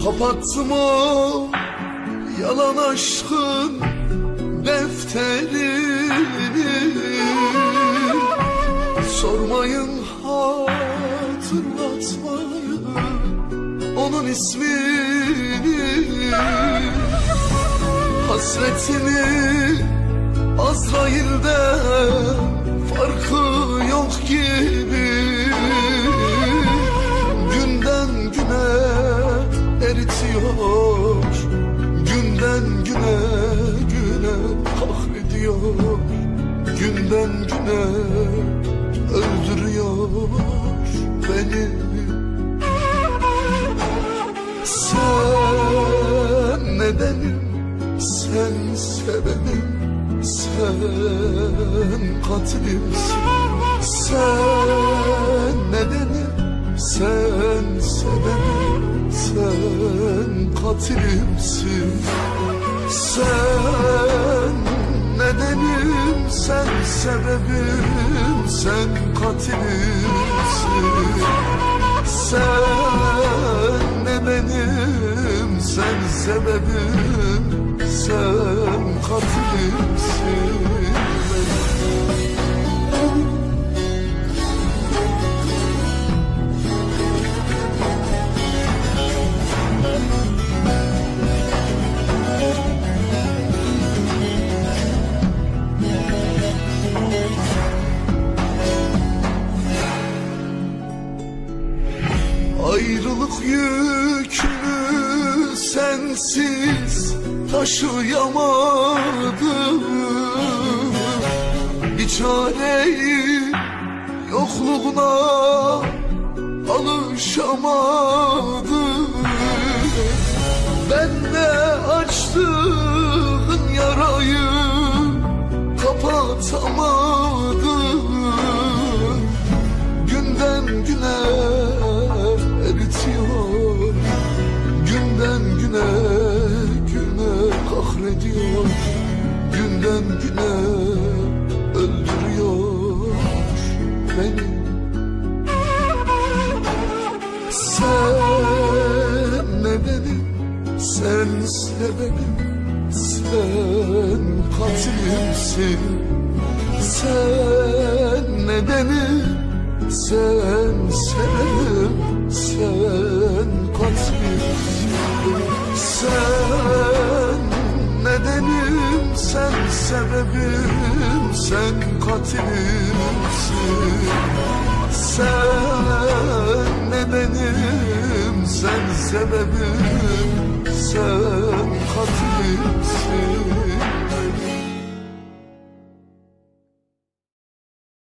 Kapattım o yalan aşkın defterini. Sormayın, hatırlatmayın onun ismini. Hasretini Azrail'den farkı yok gibi. Günden güne eritiyor, günden güne kahrediyor, günden güne öldürüyor beni. Sen nedenim, sen sebebim, sen katilimsin. Sen nedenim, sen sebebim, sen katilimsin. Sen nedenim, sen sebebim, sen katilimsin. Sen nedenim, sen sebebim, sen katilimsin. Ayrılık yükünü sensiz taşıyamadım. Bir çareyi yokluğuna alışamadım. Ben de açtığın yarayı kapatamadım. Günden güne eritiyor, günden güne kahrediyor, günden güne öldürüyor beni. Sen nedenim, sen sebebim, sen katilimsin. Sen nedenim, sen sebebim, sen katilimsin. Sen nedenim, sen sebebim, sen katilimsin. Sen nedenim, sen sebebim, sen katilimsin.